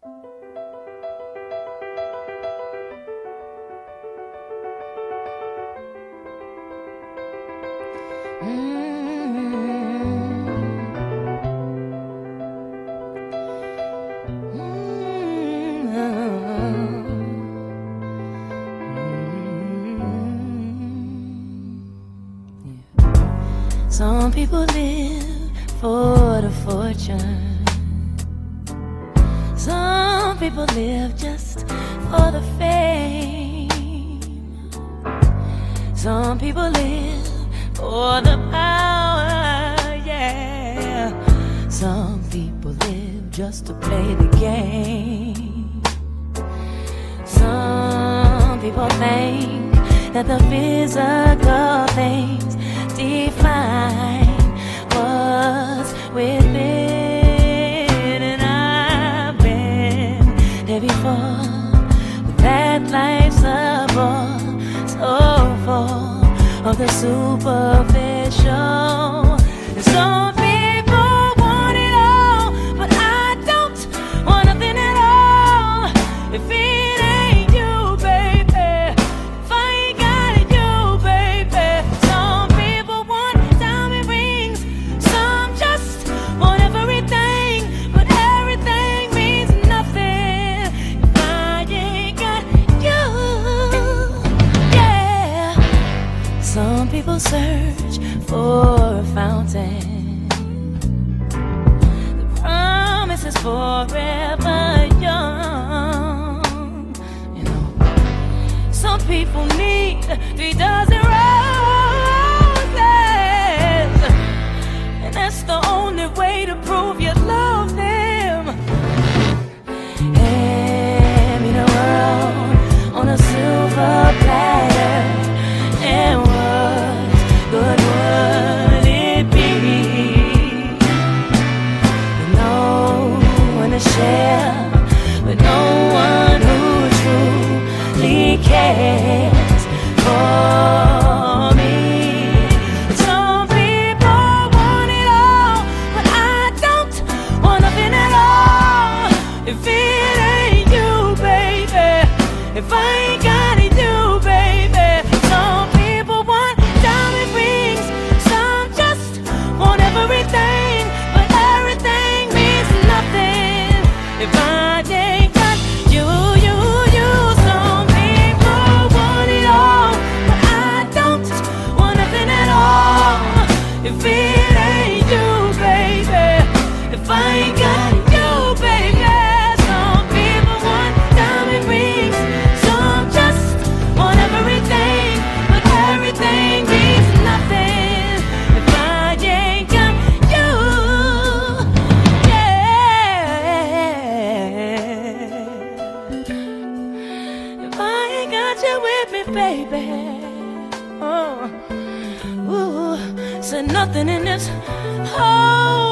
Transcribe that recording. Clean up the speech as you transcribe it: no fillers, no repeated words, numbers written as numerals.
Some people live for the fortune. Some people live just for the fame. Some people live for the power, yeah. Some people live just to play the game. Some people think that the physical things define what's within, and I've been there before, but that life's a bore, so full of the superficial. And some people want it all, but I don't want nothing at all. If it ain't you, baby, if I ain't got it, you, baby. Some people want diamond rings, some just want everything, but everything means nothing if I ain't got you. Yeah. Some people search for a fountain. The promise is forever young. You know, some people need 3 dozen roses, and that's the only way to prove you love them. Hand me the world on a silver platter, and what good would it be? No one to share, but no one who truly cares for me. Some people want it all, but I don't want nothing at all. If it ain't you, baby, if I ain't got it, you, baby. Some people want diamond rings, some just want everything, but everything means nothing if I ain't got you, you, you. Some people want it all, but I don't want nothing at all. If it ain't you, baby, if I ain't got you, baby. Some people want diamond rings, some just want everything, but everything means nothing if I ain't got you. Yeah. If I ain't got you with me, baby. Oh, ooh, said nothing in this whole